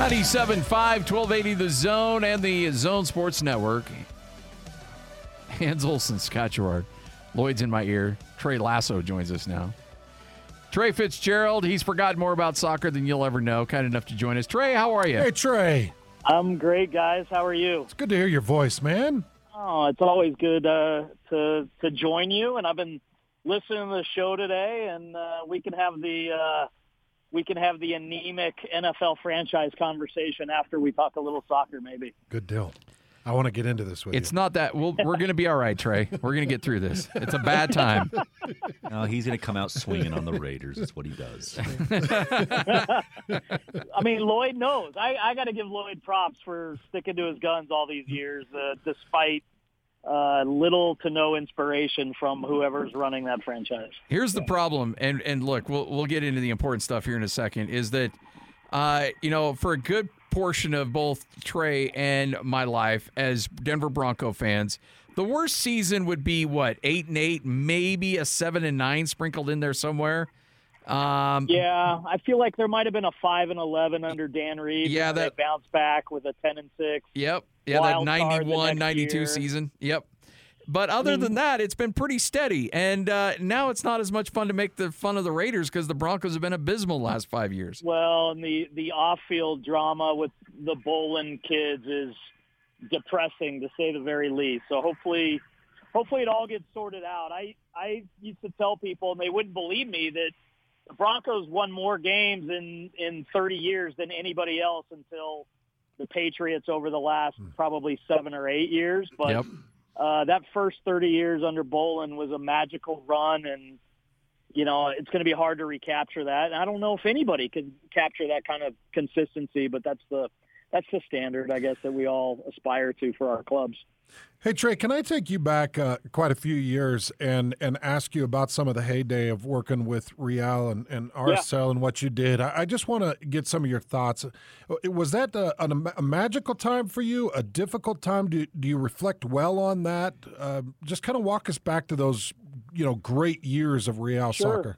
97.5, 1280 The Zone, and the Zone Sports Network. Hans Olsen, Scott Gerard. Lloyd's in my ear. Trey Lasso joins us now. Trey Fitzgerald, he's forgotten more about soccer than you'll ever know. Kind enough to join us. Trey, how are you? Hey, Trey. I'm great, guys. How are you? It's good to hear your voice, man. Oh, it's always good to join you, and I've been listening to the show today, and we can have the anemic NFL franchise conversation after we talk a little soccer, maybe. Good deal. I want to get into this with you. It's not that. We're going to be all right, Trey. We're going to get through this. It's a bad time. No, he's going to come out swinging on the Raiders. That's what he does. I mean, Lloyd knows. I got to give Lloyd props for sticking to his guns all these years, despite little to no inspiration from whoever's running that franchise. Here's the problem, and look, we'll get into the important stuff here in a second, is that, for a good portion of both Trey and my life as Denver Bronco fans, the worst season would be, 8-8, maybe a 7-9 sprinkled in there somewhere. Yeah, I feel like there might have been a 5-11 under Dan Reeves. Yeah, they bounced back with a 10-6. Yep. Yeah, that 91, 92 season. Yep. But other than that, it's been pretty steady. And now it's not as much fun to make the fun of the Raiders because the Broncos have been abysmal the last 5 years. Well, and the off-field drama with the Bolin kids is depressing, to say the very least. So hopefully it all gets sorted out. I used to tell people, and they wouldn't believe me, that the Broncos won more games in 30 years than anybody else until the Patriots over the last probably 7 or 8 years. But yep. That first 30 years under Bolin was a magical run, and, it's going to be hard to recapture that. And I don't know if anybody can capture that kind of consistency, but that's the standard, I guess, that we all aspire to for our clubs. Hey, Trey, can I take you back quite a few years and ask you about some of the heyday of working with Real and RSL and what you did? I just want to get some of your thoughts. Was that a magical time for you, a difficult time? Do you reflect well on that? Just kind of walk us back to those, great years of Real soccer.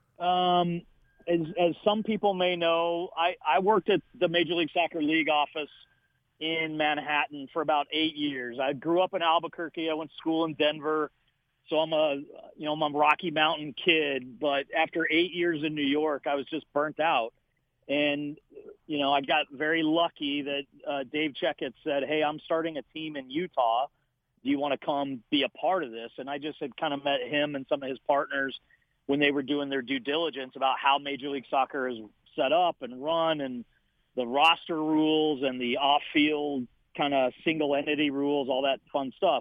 As some people may know, I worked at the Major League Soccer League office in Manhattan for about 8 years. I grew up in Albuquerque. I went to school in Denver. So I'm a Rocky Mountain kid, but after 8 years in New York, I was just burnt out. And, I got very lucky that Dave Checkett said, "Hey, I'm starting a team in Utah. Do you want to come be a part of this?" And I just had kind of met him and some of his partners when they were doing their due diligence about how Major League Soccer is set up and run, and the roster rules and the off-field kind of single entity rules, all that fun stuff.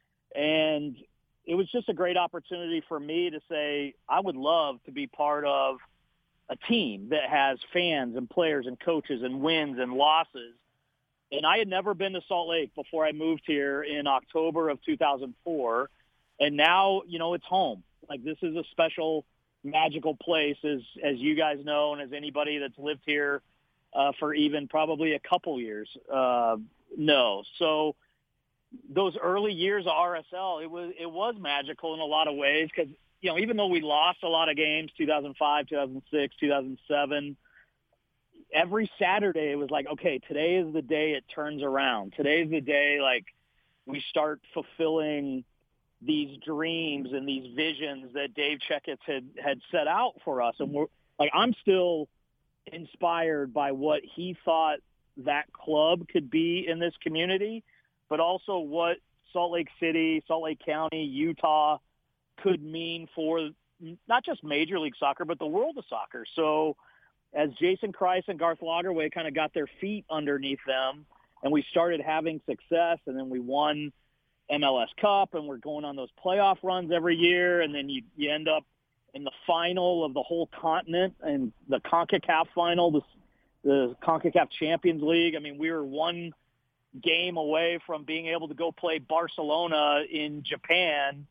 And it was just a great opportunity for me to say, I would love to be part of a team that has fans and players and coaches and wins and losses. And I had never been to Salt Lake before I moved here in October of 2004. And now, it's home. Like, this is a special, magical place, as you guys know, and as anybody that's lived here for even probably a couple years know. So those early years of RSL, it was magical in a lot of ways because, even though we lost a lot of games, 2005, 2006, 2007, every Saturday it was like, okay, today is the day it turns around. Today's the day, like, we start fulfilling these dreams and these visions that Dave Checkett had set out for us. And I'm still inspired by what he thought that club could be in this community, but also what Salt Lake City, Salt Lake County, Utah could mean for not just Major League Soccer, but the world of soccer. So as Jason Kreis and Garth Lagerwey kind of got their feet underneath them and we started having success, and then we won MLS Cup, and we're going on those playoff runs every year, and then you end up in the final of the whole continent and the CONCACAF final, the CONCACAF Champions League. I mean, we were one game away from being able to go play Barcelona in Japan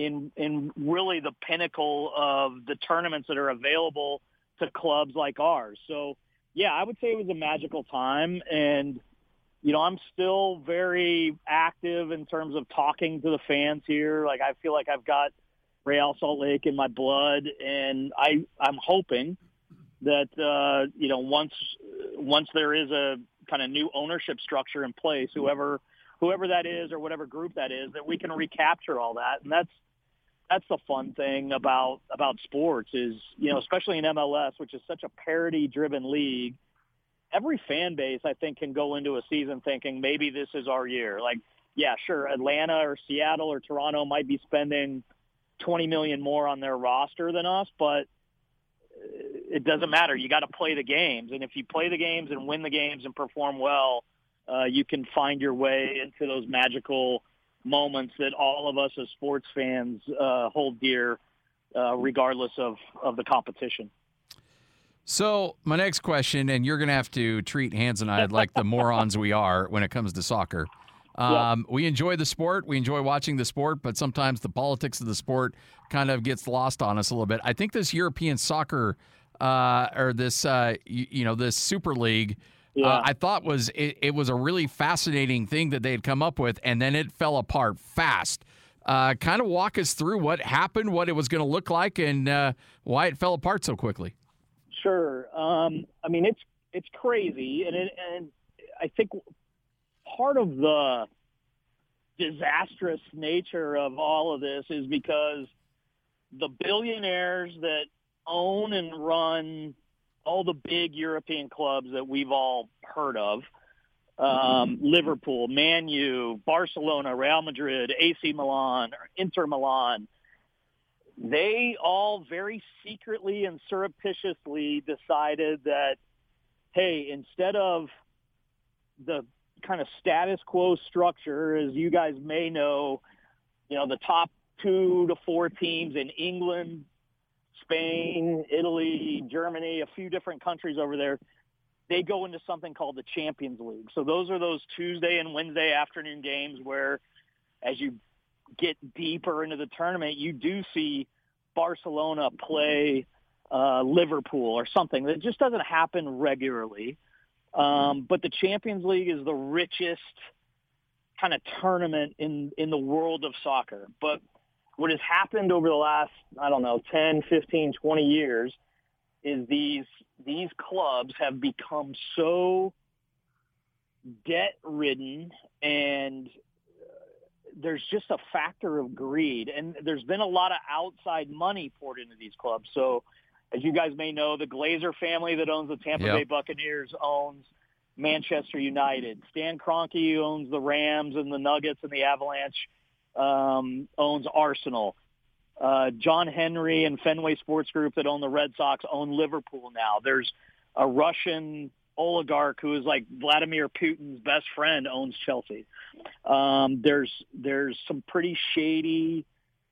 in really the pinnacle of the tournaments that are available to clubs like ours. So, yeah, I would say it was a magical time, and I'm still very active in terms of talking to the fans here. Like, I feel like I've got Real Salt Lake in my blood, and I'm hoping that, once there is a kind of new ownership structure in place, whoever that is or whatever group that is, that we can recapture all that. And that's the fun thing about sports is, especially in MLS, which is such a parity-driven league, every fan base, I think, can go into a season thinking maybe this is our year. Like, yeah, sure, Atlanta or Seattle or Toronto might be spending $20 million more on their roster than us, but it doesn't matter. You got to play the games. And if you play the games and win the games and perform well, you can find your way into those magical moments that all of us as sports fans hold dear, regardless of the competition. So my next question, and you're going to have to treat Hans and I like the morons we are when it comes to soccer. We enjoy the sport. We enjoy watching the sport, but sometimes the politics of the sport kind of gets lost on us a little bit. I think this European soccer or this, this Super League, I thought it was a really fascinating thing that they had come up with, and then it fell apart fast. Kind of walk us through what happened, what it was going to look like, and why it fell apart so quickly. Sure. It's crazy, and I think part of the disastrous nature of all of this is because the billionaires that own and run all the big European clubs that we've all heard of, Liverpool, Man U, Barcelona, Real Madrid, AC Milan, Inter Milan, they all very secretly and surreptitiously decided that, hey, instead of the kind of status quo structure, as you guys may know, the top 2 to 4 teams in England, Spain, Italy, Germany, a few different countries over there, they go into something called the Champions League. So those are those Tuesday and Wednesday afternoon games where, as you get deeper into the tournament, you do see Barcelona play Liverpool or something. That just doesn't happen regularly. But the Champions League is the richest kind of tournament in the world of soccer. But what has happened over the last, 10, 15, 20 years is these clubs have become so debt-ridden, and there's just a factor of greed. And there's been a lot of outside money poured into these clubs. So as you guys may know, the Glazer family that owns the Tampa Bay Buccaneers owns Manchester United. Stan Kroenke, who owns the Rams and the Nuggets and the Avalanche, owns Arsenal. John Henry and Fenway Sports Group that own the Red Sox own Liverpool now. There's a Russian oligarch who is like Vladimir Putin's best friend owns Chelsea. There's some pretty shady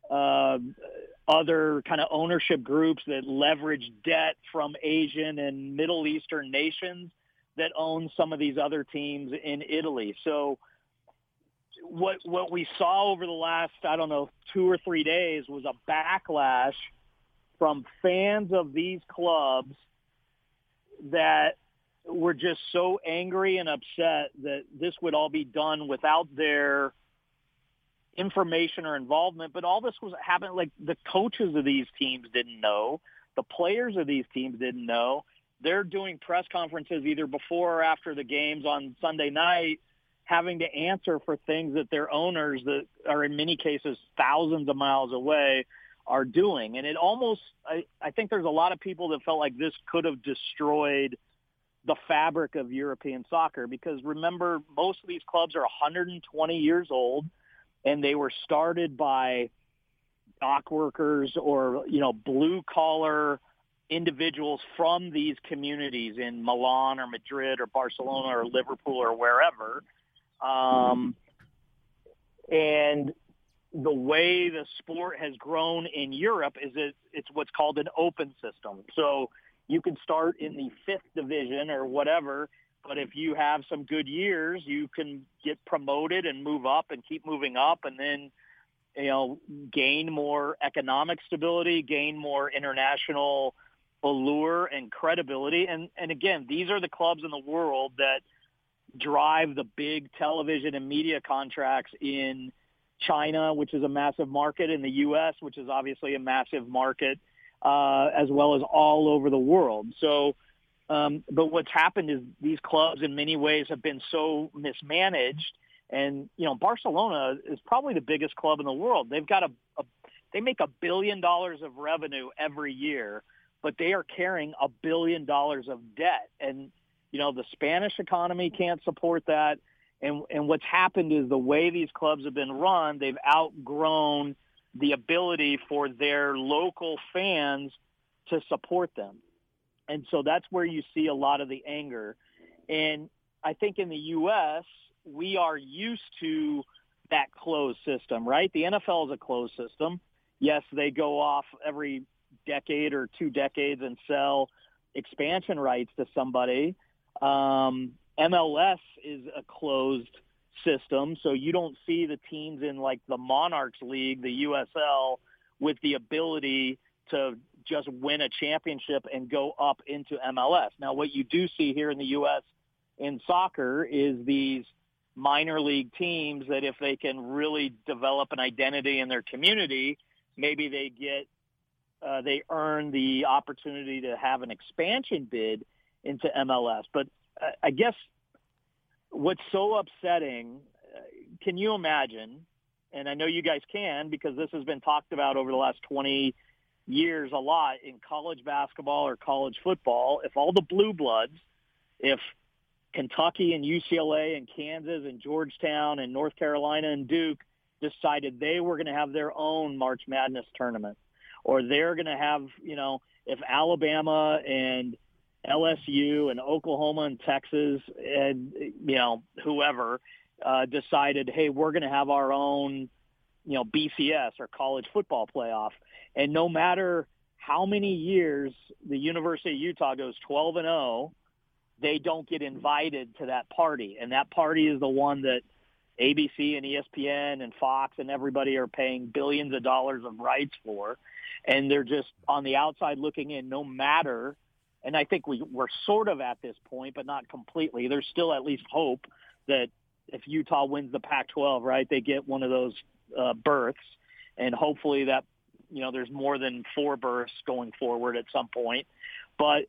other kind of ownership groups that leverage debt from Asian and Middle Eastern nations that own some of these other teams in Italy. So what we saw over the last, 2 or 3 days was a backlash from fans of these clubs that were just so angry and upset that this would all be done without their information or involvement. But all this was happening, like the coaches of these teams didn't know. The players of these teams didn't know. They're doing press conferences either before or after the games on Sunday night, having to answer for things that their owners that are in many cases thousands of miles away are doing. And it almost, I think there's a lot of people that felt like this could have destroyed the fabric of European soccer, because remember, most of these clubs are 120 years old, and they were started by dock workers or, blue collar individuals from these communities in Milan or Madrid or Barcelona or Liverpool or wherever. And the way the sport has grown in Europe is it's what's called an open system. So you can start in the 5th division or whatever, but if you have some good years, you can get promoted and move up and keep moving up, and then, gain more economic stability, gain more international allure and credibility. And again, these are the clubs in the world that drive the big television and media contracts in China, which is a massive market, in the U.S., which is obviously a massive market, as well as all over the world. So But what's happened is these clubs in many ways have been so mismanaged. And, Barcelona is probably the biggest club in the world. They've got they make $1 billion of revenue every year, but they are carrying $1 billion of debt. And, the Spanish economy can't support that. And what's happened is the way these clubs have been run, they've outgrown the ability for their local fans to support them. And so that's where you see a lot of the anger. And I think in the U.S., we are used to that closed system, right? The NFL is a closed system. Yes, they go off every decade or 2 decades and sell expansion rights to somebody. MLS is a closed system, so you don't see the teams in like the Monarchs League, the USL, with the ability to just win a championship and go up into MLS. Now, what you do see here in the U.S. in soccer is these minor league teams that if they can really develop an identity in their community, maybe they earn the opportunity to have an expansion bid into MLS. But I guess what's so upsetting, can you imagine, and I know you guys can because this has been talked about over the last 20 years a lot in college basketball or college football, if all the blue bloods, if Kentucky and UCLA and Kansas and Georgetown and North Carolina and Duke decided they were going to have their own March Madness tournament, or they're going to have, if Alabama and LSU and Oklahoma and Texas and, whoever decided, hey, we're going to have our own, BCS or college football playoff. And no matter how many years the University of Utah goes 12-0, they don't get invited to that party. And that party is the one that ABC and ESPN and Fox and everybody are paying billions of dollars of rights for. And they're just on the outside looking in no matter. And I think we're sort of at this point, but not completely. There's still at least hope that if Utah wins the Pac-12, right, they get one of those berths. And hopefully that, there's more than 4 berths going forward at some point. But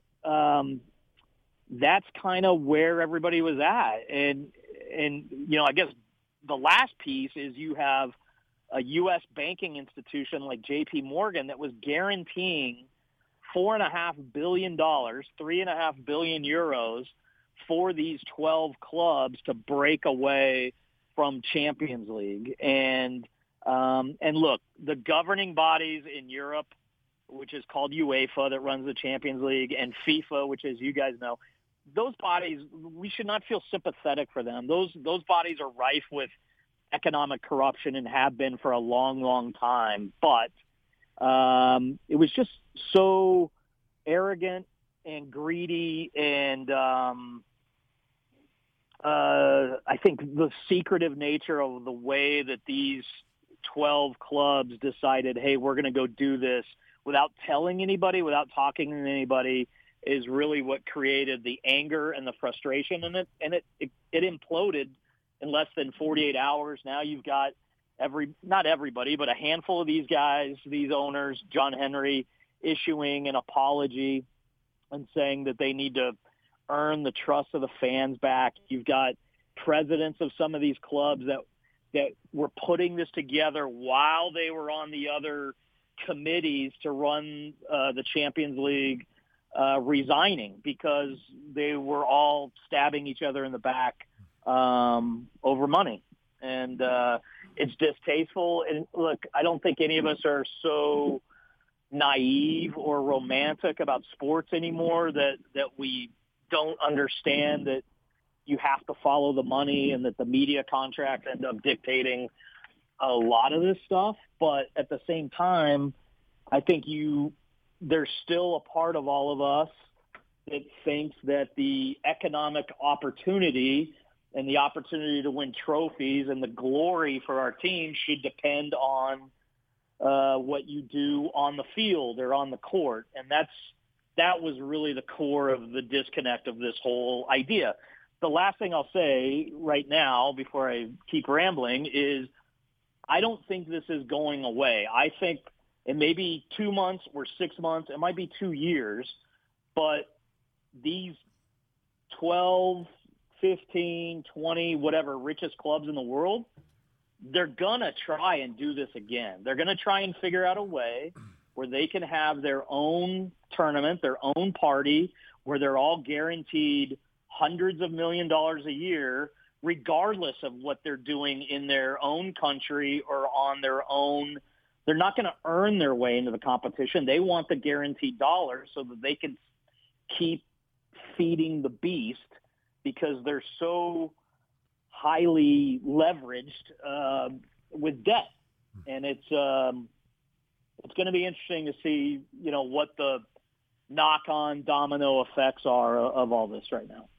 that's kind of where everybody was at. And I guess the last piece is you have a U.S. banking institution like J.P. Morgan that was guaranteeing $4.5 billion, 3.5 billion euros for these 12 clubs to break away from Champions League. And look, the governing bodies in Europe, which is called UEFA that runs the Champions League, and FIFA, which, as you guys know, those bodies, we should not feel sympathetic for them. Those bodies are rife with economic corruption and have been for a long, long time. But it was just so arrogant and greedy, and I think the secretive nature of the way that these 12 clubs decided, hey, we're going to go do this without telling anybody, without talking to anybody, is really what created the anger and the frustration in it. And it imploded in less than 48 hours. Now you've got not everybody, but a handful of these guys, these owners, John Henry, issuing an apology and saying that they need to earn the trust of the fans back. You've got presidents of some of these clubs that were putting this together while they were on the other committees to run the Champions League, resigning because they were all stabbing each other in the back over money. And it's distasteful. And look, I don't think any of us are so naive or romantic about sports anymore that we don't understand that you have to follow the money and that the media contracts end up dictating a lot of this stuff. But at the same time, I think there's still a part of all of us that thinks that the economic opportunity and the opportunity to win trophies and the glory for our team should depend on what you do on the field or on the court. And that was really the core of the disconnect of this whole idea. The last thing I'll say right now before I keep rambling is I don't think this is going away. I think it may be 2 months or 6 months. It might be 2 years, but these 12, 15, 20, whatever richest clubs in the world, they're going to try and do this again. They're going to try and figure out a way where they can have their own tournament, their own party, where they're all guaranteed hundreds of $millions a year, regardless of what they're doing in their own country or on their own. They're not going to earn their way into the competition. They want the guaranteed dollars so that they can keep feeding the beast, because they're so highly leveraged with debt. And it's going to be interesting to see, what the knock-on domino effects are of all this right now.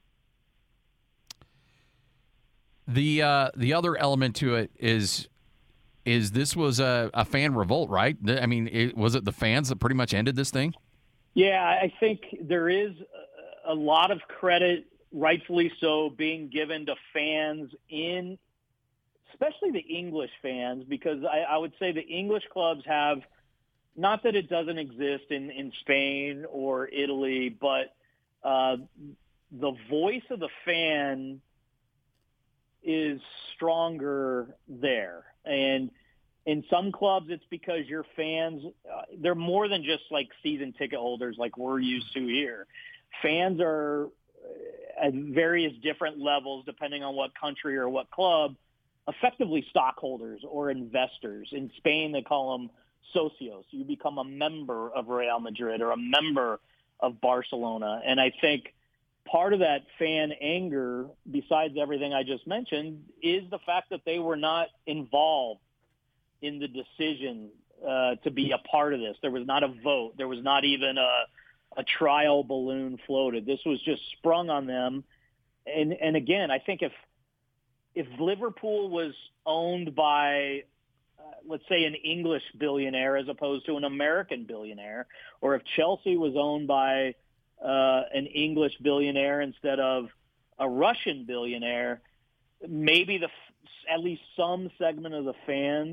The other element to it is this was a fan revolt, right? I mean, was it the fans that pretty much ended this thing? Yeah, I think there is a lot of credit, rightfully so, being given to fans especially the English fans, because I would say the English clubs have, not that it doesn't exist in Spain or Italy, but the voice of the fan is stronger there. And in some clubs, it's because your fans, they're more than just like season ticket holders like we're used to here. Fans are at various different levels, depending on what country or what club, effectively stockholders or investors. In Spain, they call them socios. You become a member of Real Madrid or a member of Barcelona. And I think part of that fan anger, besides everything I just mentioned, is the fact that they were not involved in the decision to be a part of this. There was not a vote. There was not even a trial balloon floated. This was just sprung on them. And again, I think if Liverpool was owned by, let's say, an English billionaire as opposed to an American billionaire, or if Chelsea was owned by an English billionaire instead of a Russian billionaire, maybe at least some segment of the fans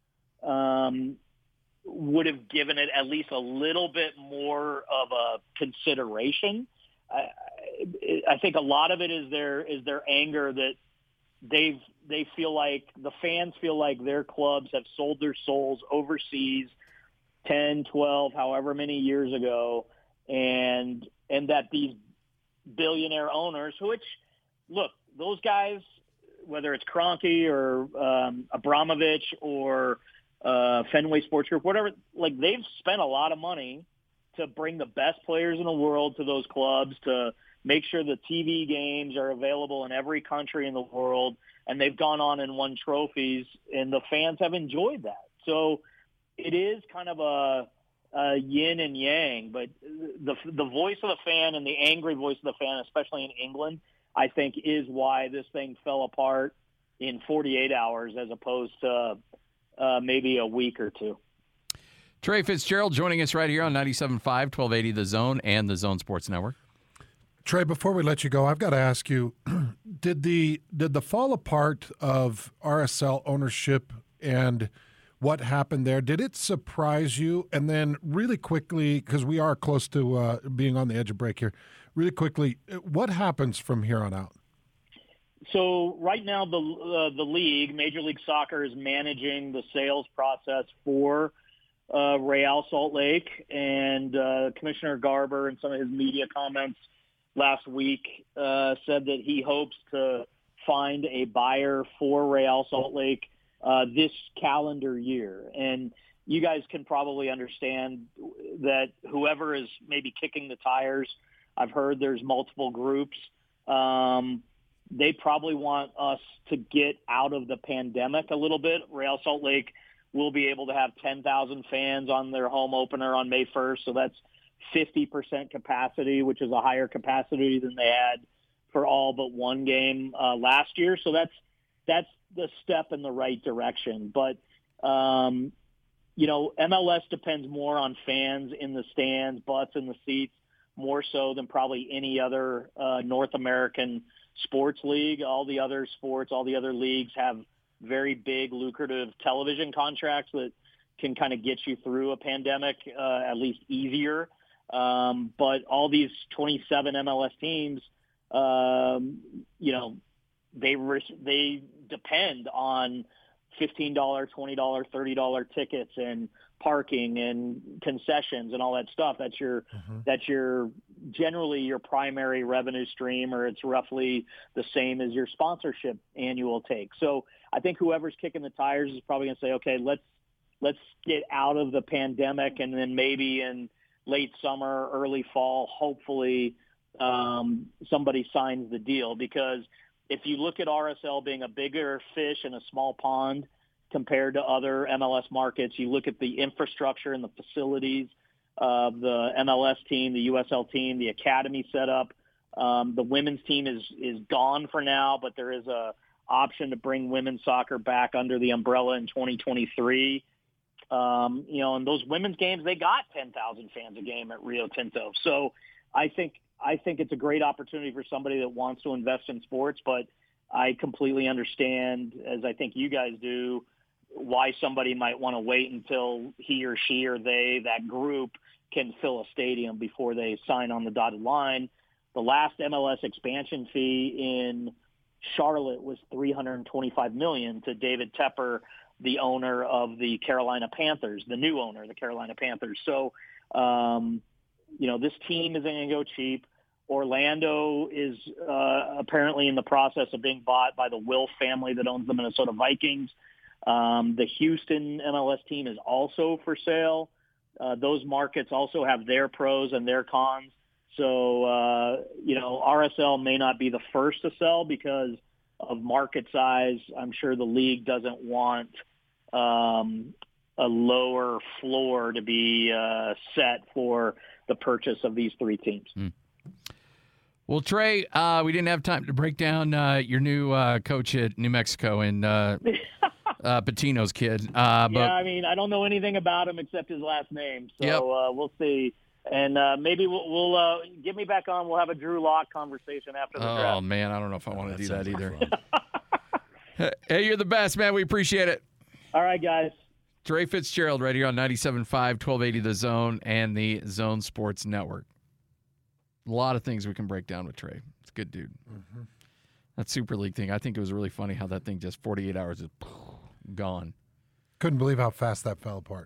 would have given it at least a little bit more of a consideration. I think a lot of it is their anger that they feel like, the fans feel like their clubs have sold their souls overseas 10, 12, however many years ago, and that these billionaire owners, which, look, those guys, whether it's Kroenke or Abramovich or Fenway Sports Group, whatever, like, they've spent a lot of money to bring the best players in the world to those clubs, to make sure the TV games are available in every country in the world, and they've gone on and won trophies, and the fans have enjoyed that. So it is kind of a yin and yang, but the voice of the fan and the angry voice of the fan, especially in England, I think is why this thing fell apart in 48 hours as opposed to maybe a week or two. Trey Fitzgerald joining us right here on 97.5, 1280 The Zone and the Zone Sports Network. Trey, before we let you go, I've got to ask you, did the fall apart of RSL ownership and what happened there, did it surprise you? And then really quickly, because we are close to being on the edge of break here, really quickly, what happens from here on out? So right now the league, Major League Soccer, is managing the sales process for Real Salt Lake, and Commissioner Garber, in some of his media comments last week, said that he hopes to find a buyer for Real Salt Lake this calendar year. And you guys can probably understand that whoever is maybe kicking the tires, I've heard there's multiple groups. They probably want us to get out of the pandemic a little bit. Real Salt Lake will be able to have 10,000 fans on their home opener on May 1st. So that's 50% capacity, which is a higher capacity than they had for all but one game last year. So that's the step in the right direction. But, MLS depends more on fans in the stands, butts in the seats, more so than probably any other North American sports league. All the other sports, all the other leagues have very big, lucrative television contracts that can kind of get you through a pandemic at least easier. But all these 27 MLS teams, they depend on $15, $20, $30 tickets and parking and concessions and all that stuff. That's your generally your primary revenue stream, or it's roughly the same as your sponsorship annual take. So I think whoever's kicking the tires is probably going to say, okay, let's get out of the pandemic, and then maybe in late summer, early fall, hopefully somebody signs the deal. Because if you look at RSL being a bigger fish in a small pond compared to other MLS markets, you look at the infrastructure and the facilities of the MLS team, the USL team, the academy setup. The women's team is gone for now, but there is a option to bring women's soccer back under the umbrella in 2023. And those women's games, they got 10,000 fans a game at Rio Tinto. So I think it's a great opportunity for somebody that wants to invest in sports, but I completely understand, as I think you guys do, why somebody might want to wait until he or she or they, that group, can fill a stadium before they sign on the dotted line. The last MLS expansion fee in Charlotte was $325 million to David Tepper, the owner of the Carolina Panthers, the new owner of the Carolina Panthers. So, this team isn't going to go cheap. Orlando is apparently in the process of being bought by the Wilf family that owns the Minnesota Vikings. The Houston MLS team is also for sale. Those markets also have their pros and their cons. So, RSL may not be the first to sell because of market size. I'm sure the league doesn't want a lower floor to be set for the purchase of these three teams. Well, Trey, we didn't have time to break down your new coach at New Mexico and Patino's kid. I don't know anything about him except his last name. So we'll see. And maybe we'll get me back on. We'll have a Drew Lock conversation after the draft. Oh, man, I don't know if I want to do that either. Hey, you're the best, man. We appreciate it. All right, guys. Trey Fitzgerald right here on 97.5, 1280 The Zone and the Zone Sports Network. A lot of things we can break down with Trey. It's a good dude. Mm-hmm. That Super League thing, I think it was really funny how that thing just 48 hours is gone. Couldn't believe how fast that fell apart.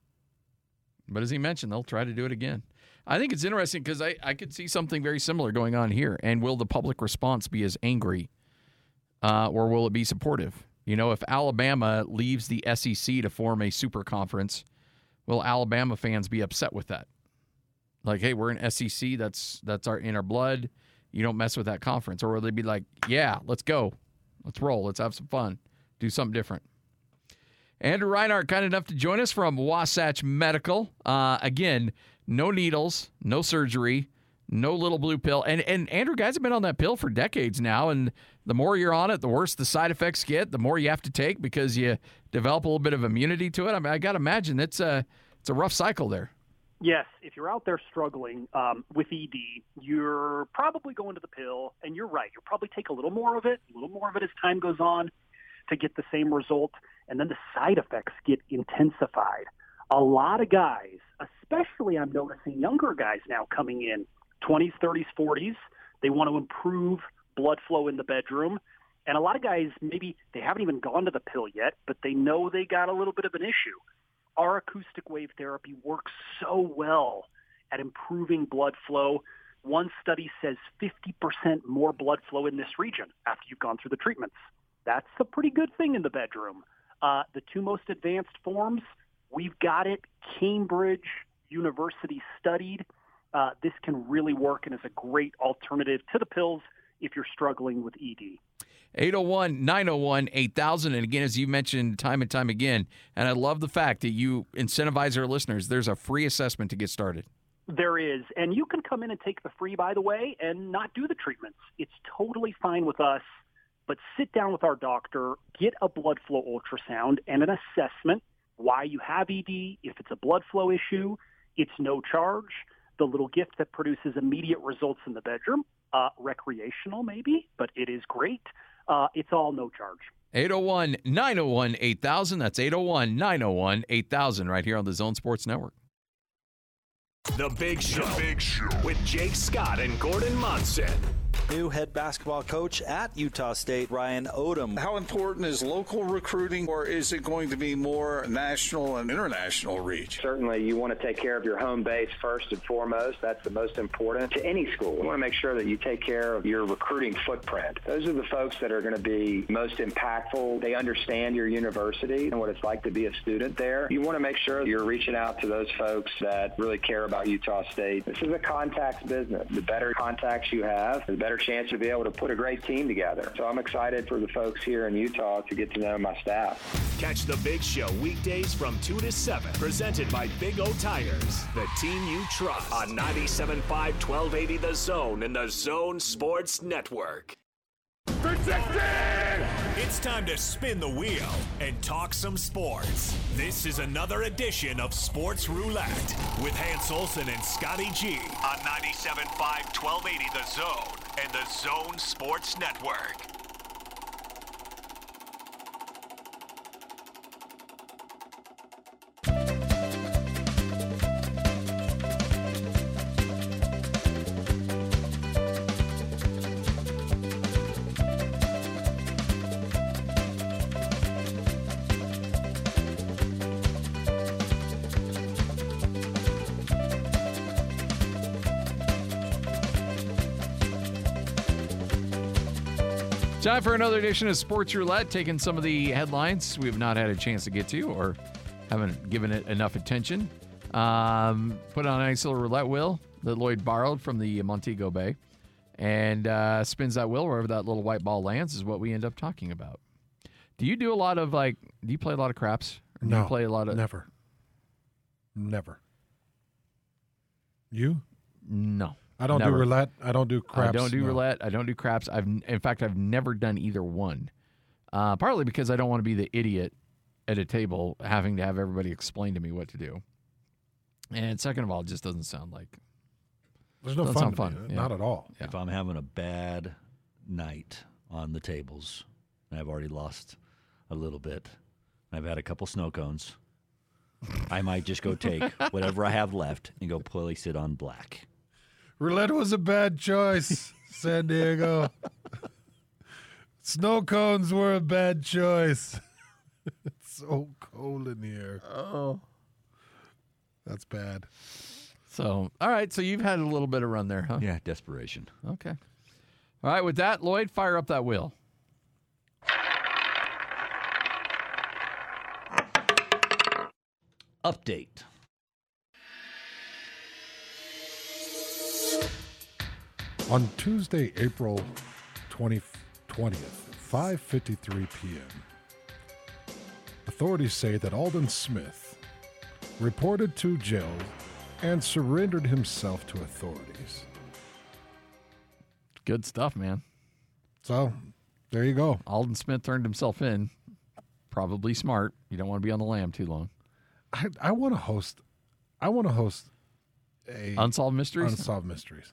But as he mentioned, they'll try to do it again. I think it's interesting because I could see something very similar going on here. And will the public response be as angry or will it be supportive? If Alabama leaves the SEC to form a super conference, will Alabama fans be upset with that? Like, hey, we're in SEC. That's in our blood. You don't mess with that conference. Or will they be like, yeah, let's go. Let's roll. Let's have some fun. Do something different. Andrew Reinhardt, kind enough to join us from Wasatch Medical. Again, no needles, no surgery, no little blue pill. And Andrew, guys have been on that pill for decades now. And the more you're on it, the worse the side effects get, the more you have to take because you develop a little bit of immunity to it. I mean, I got to imagine it's a rough cycle there. Yes, if you're out there struggling with ED, you're probably going to the pill, and you're right. You'll probably take a little more of it as time goes on to get the same result, and then the side effects get intensified. A lot of guys, especially I'm noticing younger guys now coming in, 20s, 30s, 40s, they want to improve blood flow in the bedroom. And a lot of guys, maybe they haven't even gone to the pill yet, but they know they got a little bit of an issue. Our acoustic wave therapy works so well at improving blood flow. One study says 50% more blood flow in this region after you've gone through the treatments. That's a pretty good thing in the bedroom. The two most advanced forms, we've got it. Cambridge University studied. This can really work and is a great alternative to the pills if you're struggling with ED. 801-901-8000. And again, as you mentioned time and time again, and I love the fact that you incentivize our listeners, there's a free assessment to get started. There is. And you can come in and take the free, by the way, and not do the treatments. It's totally fine with us. But sit down with our doctor, get a blood flow ultrasound and an assessment, why you have ED. If it's a blood flow issue, it's no charge. The little gift that produces immediate results in the bedroom, recreational maybe, but it is great. It's all no charge. 801-901-8000. That's 801-901-8000 right here on the Zone Sports Network. The Big Show. With Jake Scott and Gordon Monson. New head basketball coach at Utah State, Ryan Odom. How important is local recruiting, or is it going to be more national and international reach? Certainly, you want to take care of your home base first and foremost. That's the most important to any school. You want to make sure that you take care of your recruiting footprint. Those are the folks that are going to be most impactful. They understand your university and what it's like to be a student there. You want to make sure you're reaching out to those folks that really care about Utah State. This is a contacts business. The better contacts you have, the better chance to be able to put a great team together. So I'm excited for the folks here in Utah to get to know my staff. Catch The Big Show weekdays from 2 to 7. Presented by Big O Tires, the team you trust. On 97.5 1280 The Zone and The Zone Sports Network. It's time to spin the wheel and talk some sports. This is another edition of Sports Roulette with Hans Olsen and Scotty G on 97.5 1280 The Zone and The Zone Sports Network. Time for another edition of Sports Roulette, taking some of the headlines we have not had a chance to get to or haven't given it enough attention. Put on a nice little roulette wheel that Lloyd borrowed from the Montego Bay and spins that wheel wherever that little white ball lands is what we end up talking about. Do you do a lot of, do you play a lot of craps? Or do you play a lot of... Never. You? No. I don't do roulette. I don't do craps. I don't do roulette. I don't do craps. In fact, I've never done either one. Partly because I don't want to be the idiot at a table having to have everybody explain to me what to do. And second of all, it just doesn't sound like... There's no fun. Yeah. Not at all. Yeah. If I'm having a bad night on the tables, and I've already lost a little bit, I've had a couple snow cones, I might just go take whatever I have left and go place it on black. Roulette was a bad choice, San Diego. Snow cones were a bad choice. It's so cold in here. Oh. That's bad. So, all right. So you've had a little bit of run there, huh? Yeah, desperation. Okay. All right. With that, Lloyd, fire up that wheel. Update. On Tuesday, April 20th, 5:53 p.m., authorities say that Alden Smith reported to jail and surrendered himself to authorities. Good stuff, man. So, there you go. Alden Smith turned himself in. Probably smart. You don't want to be on the lam too long. I want to host a Unsolved Mysteries. Unsolved Mysteries.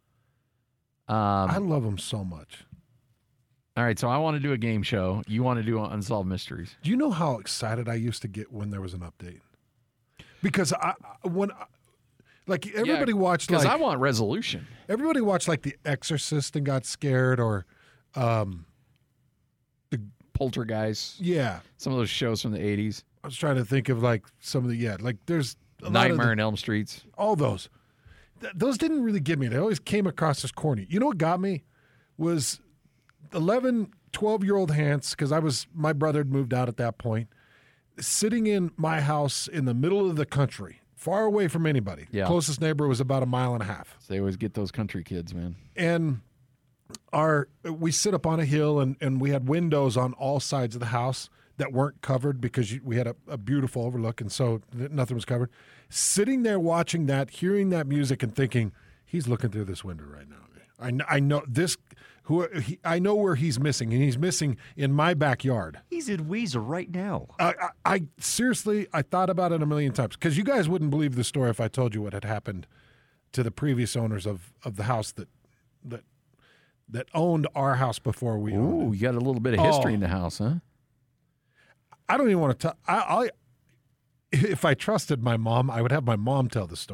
I love them so much. All right, so I want to do a game show. You want to do Unsolved Mysteries. Do you know how excited I used to get when there was an update? Because everybody watched, because I want resolution. Everybody watched The Exorcist and got scared, or the Poltergeist. Yeah, some of those shows from the 80s. I was trying to think of some of the there's a Nightmare on Elm Streets. All those. Those didn't really get me. They always came across as corny. You know what got me was 11, 12-year-old Hans, because my brother had moved out at that point, sitting in my house in the middle of the country, far away from anybody. Yeah. Closest neighbor was about a mile and a half. So they always get those country kids, man. And we sit up on a hill, and we had windows on all sides of the house that weren't covered because we had a beautiful overlook, and so nothing was covered. Sitting there watching that, hearing that music, and thinking, he's looking through this window right now. I know this. I know where he's missing, and he's missing in my backyard. He's in Weezer right now. I seriously, I thought about it a million times, because you guys wouldn't believe the story if I told you what had happened to the previous owners of the house that owned our house before we owned it. Ooh, you got a little bit of history in the house, huh? I don't even want to tell. If I trusted my mom, I would have my mom tell the story.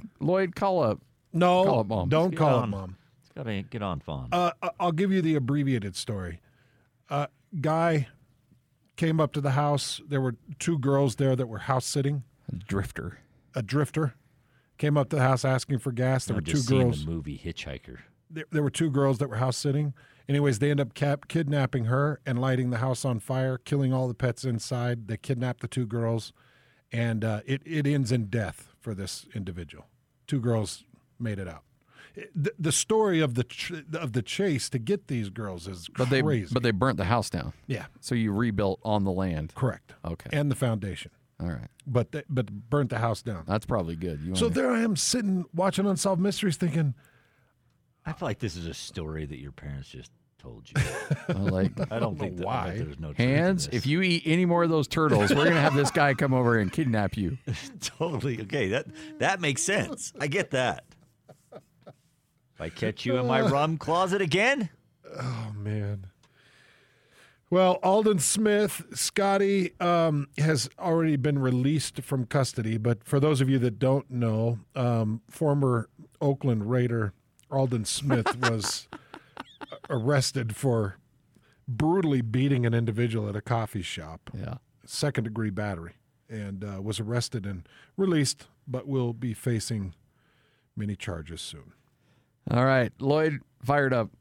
Lloyd, call up. No, call up Mom. Don't call up Mom. It's got to get on phone. I'll give you the abbreviated story. Guy came up to the house. There were two girls there that were house sitting. A drifter. Came up to the house asking for gas. There were two girls. The movie Hitchhiker. There were two girls that were house sitting. Anyways, they end up kidnapping her and lighting the house on fire, killing all the pets inside. They kidnapped the two girls, and it ends in death for this individual. Two girls made it out. The story of the chase to get these girls is crazy. But they burnt the house down. Yeah. So you rebuilt on the land. Correct. Okay. And the foundation. All right. But burnt the house down. That's probably good. There I am sitting watching Unsolved Mysteries thinking, I feel like this is a story that your parents just told you. I don't think why. There's no Hands, if you eat any more of those turtles, we're going to have this guy come over and kidnap you. Totally. Okay, that makes sense. I get that. If I catch you in my rum closet again? Oh, man. Well, Aldon Smith, Scotty, has already been released from custody. But for those of you that don't know, former Oakland Raider Aldon Smith was arrested for brutally beating an individual at a coffee shop. Yeah. Second-degree battery. And was arrested and released, but will be facing many charges soon. All right. Lloyd, fired up.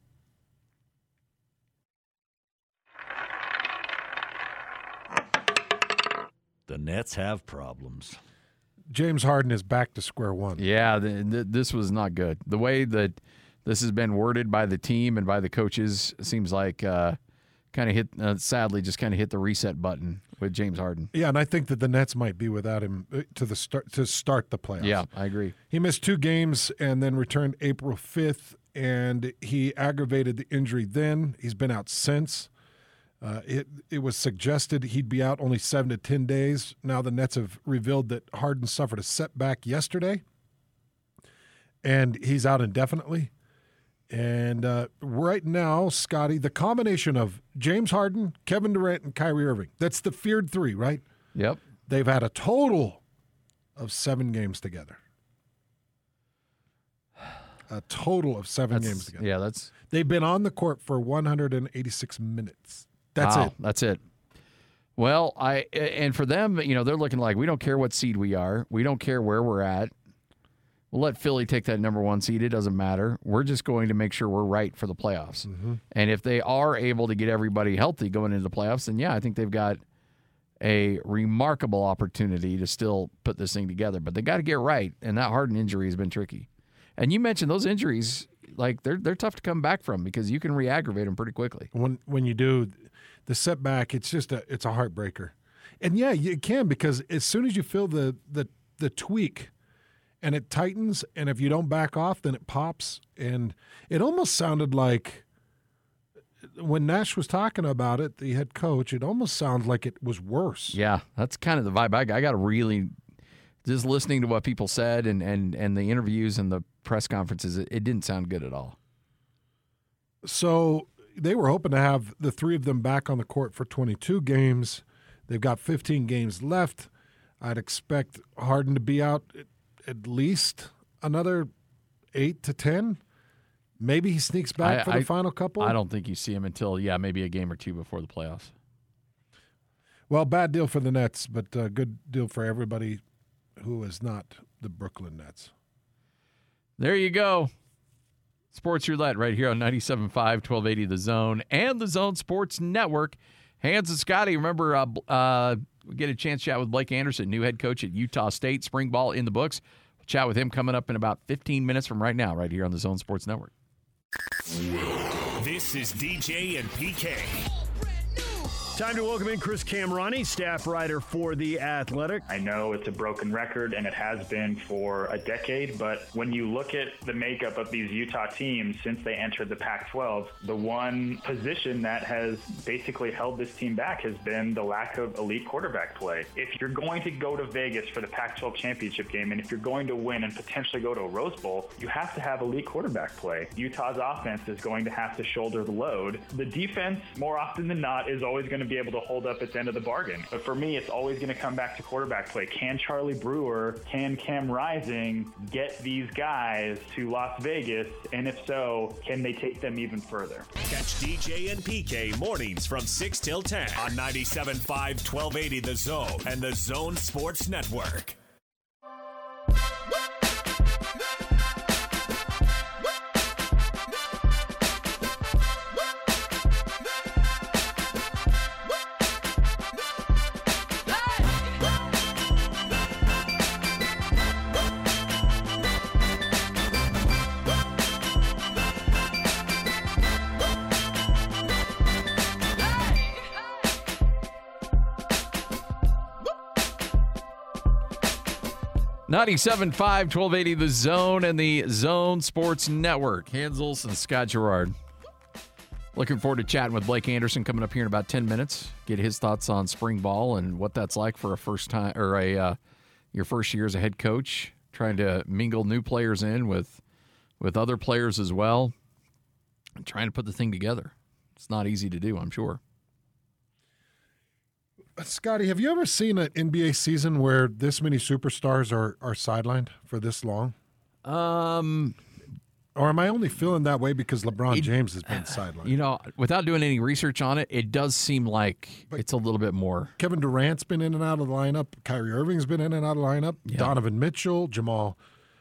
The Nets have problems. James Harden is back to square one. Yeah, this was not good. The way that this has been worded by the team and by the coaches seems like kind of hit, sadly, just kind of hit the reset button with James Harden. Yeah, and I think that the Nets might be without him to start the playoffs. Yeah, I agree. He missed 2 games and then returned April 5th, and he aggravated the injury then. He's been out since. It was suggested he'd be out only 7 to 10 days. Now the Nets have revealed that Harden suffered a setback yesterday, and he's out indefinitely. And right now, Scotty, the combination of James Harden, Kevin Durant, and Kyrie Irving, that's the feared 3, right? Yep. They've had a total of 7 games together. A total of 7 games together. Yeah, they've been on the court for 186 minutes. That's it. That's it. Well, and for them, they're looking like, we don't care what seed we are. We don't care where we're at. We'll let Philly take that number 1 seed. It doesn't matter. We're just going to make sure we're right for the playoffs. Mm-hmm. And if they are able to get everybody healthy going into the playoffs, then I think they've got a remarkable opportunity to still put this thing together. But they got to get right, and that Harden injury has been tricky. And you mentioned those injuries, like they're tough to come back from because you can re-aggravate them pretty quickly. When you do the setback, it's just it's a heartbreaker. And yeah, you can, because as soon as you feel the tweak and it tightens, and if you don't back off, then it pops. And it almost sounded like when Nash was talking about it, the head coach, it almost sounds like it was worse. Yeah, that's kind of the vibe. I got to really, just listening to what people said and the interviews and the press conferences, it didn't sound good at all. So they were hoping to have the 3 of them back on the court for 22 games. They've got 15 games left. I'd expect Harden to be out at least another 8 to 10. Maybe he sneaks back for the final couple. I don't think you see him until, maybe a game or 2 before the playoffs. Well, bad deal for the Nets, but good deal for everybody who is not the Brooklyn Nets. There you go. Sports Roulette right here on 97.5, 1280 The Zone, and the Zone Sports Network. Hans and Scotty, remember, we get a chance to chat with Blake Anderson, new head coach at Utah State. Spring ball in the books. We'll chat with him coming up in about 15 minutes from right now, right here on the Zone Sports Network. This is DJ and PK. Time to welcome in Chris Kamrani, staff writer for The Athletic. I know it's a broken record, and it has been for a decade, but when you look at the makeup of these Utah teams since they entered the Pac-12, the one position that has basically held this team back has been the lack of elite quarterback play. If you're going to go to Vegas for the Pac-12 championship game, and if you're going to win and potentially go to a Rose Bowl, you have to have elite quarterback play. Utah's offense is going to have to shoulder the load. The defense, more often than not, is always going to be able to hold up its end of the bargain. But for me, it's always going to come back to quarterback play. Can Charlie Brewer, can Cam Rising get these guys to Las Vegas? And if so, can they take them even further? Catch DJ and PK mornings from 6 till 10 on 97.5 1280 The Zone and the Zone Sports Network. .97.5, 1280 The Zone and the Zone Sports Network. Hans Olsen, Scott Gerard. Looking forward to chatting with Blake Anderson coming up here in about 10 minutes. Get his thoughts on spring ball and what that's like for a first time or your first year as a head coach, trying to mingle new players in with other players as well, and trying to put the thing together. It's not easy to do, I'm sure. Scotty, have you ever seen an NBA season where this many superstars are sidelined for this long? Or am I only feeling that way because LeBron James has been sidelined? You know, without doing any research on it, it does seem like it's a little bit more. Kevin Durant's been in and out of the lineup. Kyrie Irving's been in and out of the lineup. Yeah. Donovan Mitchell, Jamal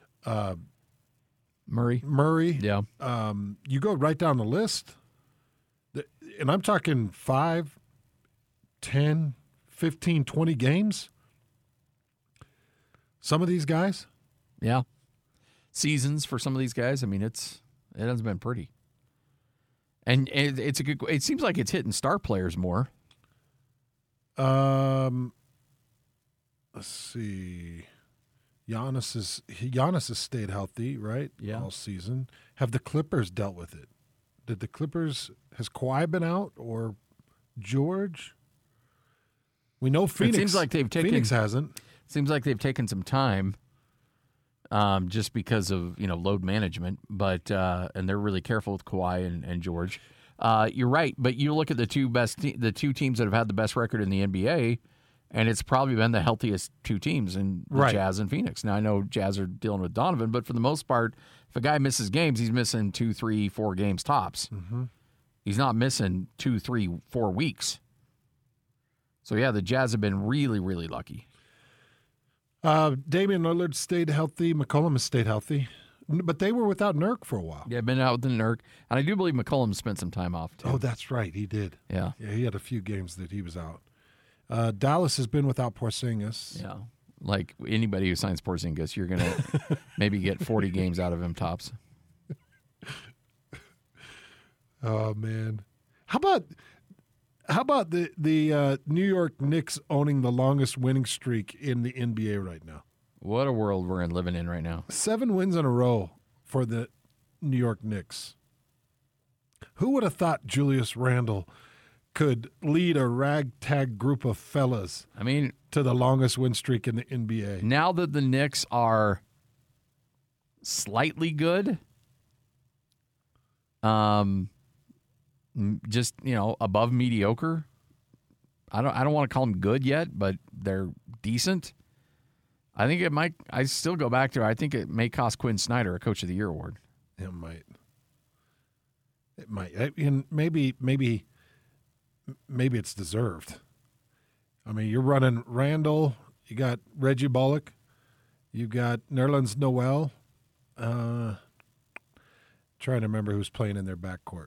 Murray. Yeah. You go right down the list, and I'm talking 5, 10, 15, 20 games. Some of these guys. Yeah. Seasons for some of these guys. I mean, it hasn't been pretty. And it's a good. It seems like it's hitting star players more. Let's see. Giannis has stayed healthy, right? Yeah. All season. Have the Clippers dealt with it? Has Kawhi been out or George? We know Phoenix. It seems like Phoenix hasn't. Seems like they've taken some time, just because of load management. But and they're really careful with Kawhi and George. You're right, but you look at the two teams that have had the best record in the NBA, and it's probably been the healthiest two teams in the Jazz and Phoenix. Now I know Jazz are dealing with Donovan, but for the most part, if a guy misses games, he's missing 2, 3, 4 games tops. Mm-hmm. He's not missing 2, 3, 4 weeks. So, yeah, the Jazz have been really, really lucky. Damian Lillard stayed healthy. McCollum has stayed healthy. But they were without Nurk for a while. Yeah, been out with the Nurk. And I do believe McCollum spent some time off, too. Oh, that's right. He did. Yeah. Yeah, he had a few games that he was out. Dallas has been without Porzingis. Yeah. Like anybody who signs Porzingis, you're going to maybe get 40 games out of him tops. Oh, man. How about the New York Knicks owning the longest winning streak in the NBA right now? What a world we're living in right now. 7 wins in a row for the New York Knicks. Who would have thought Julius Randle could lead a ragtag group of fellas to the longest win streak in the NBA? Now that the Knicks are slightly good, just above mediocre. I don't want to call them good yet, but they're decent. I think it might. I still go back to. I think it may cost Quinn Snyder a Coach of the Year award. It might. And maybe it's deserved. I mean, you're running Randall. You got Reggie Bullock. You got Nerlens Noel. Trying to remember who's playing in their backcourt.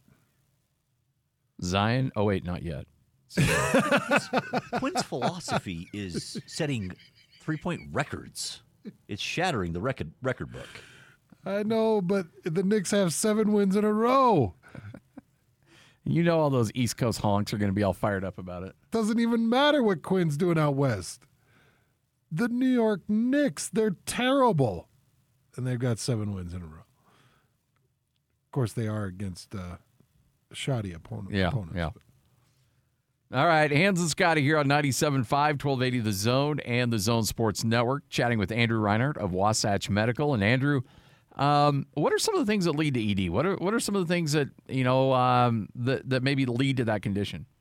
Zion? Oh, wait, not yet. Quinn's philosophy is setting three-point records. It's shattering the record book. I know, but the Knicks have 7 wins in a row. All those East Coast honks are going to be all fired up about it. Doesn't even matter what Quinn's doing out west. The New York Knicks, they're terrible. And they've got 7 wins in a row. Of course, they are against shoddy opponents. Yeah. All right, Hans and Scotty here on 97.5, 1280 The Zone and the Zone Sports Network, chatting with Andrew Reinhardt of Wasatch Medical. And Andrew, what are some of the things that lead to ED? What are some of the things that that maybe lead to that condition?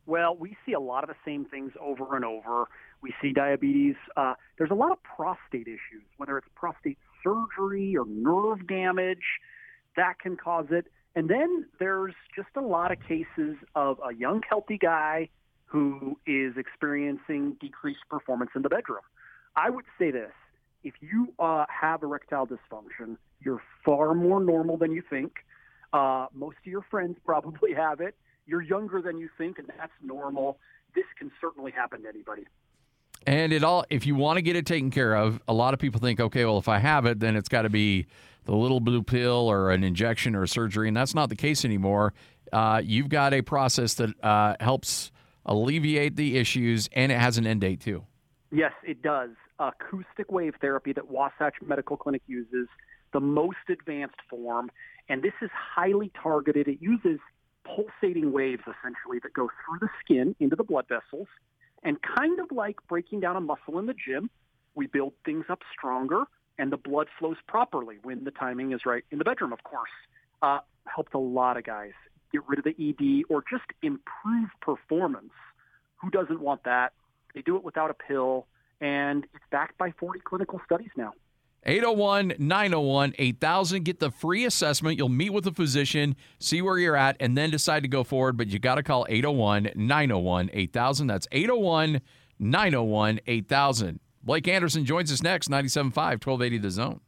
Well, we see a lot of the same things over and over. We see diabetes. There's a lot of prostate issues, whether it's prostate surgery or nerve damage, that can cause it. And then there's just a lot of cases of a young, healthy guy who is experiencing decreased performance in the bedroom. I would say this. If you have erectile dysfunction, you're far more normal than you think. Most of your friends probably have it. You're younger than you think, and that's normal. This can certainly happen to anybody. And if you want to get it taken care of, a lot of people think, okay, well, if I have it, then it's got to be the little blue pill or an injection or a surgery, and that's not the case anymore. You've got a process that helps alleviate the issues, and it has an end date too. Yes, it does. Acoustic wave therapy that Wasatch Medical Clinic uses, the most advanced form, and this is highly targeted. It uses pulsating waves, essentially, that go through the skin into the blood vessels, and kind of like breaking down a muscle in the gym, we build things up stronger, and the blood flows properly when the timing is right in the bedroom, of course. Helped a lot of guys get rid of the ED or just improve performance. Who doesn't want that? They do it without a pill, and it's backed by 40 clinical studies now. 801-901-8000. Get the free assessment. You'll meet with a physician, see where you're at, and then decide to go forward. But you got to call 801-901-8000. That's 801-901-8000. Blake Anderson joins us next, 97.5, 1280 The Zone.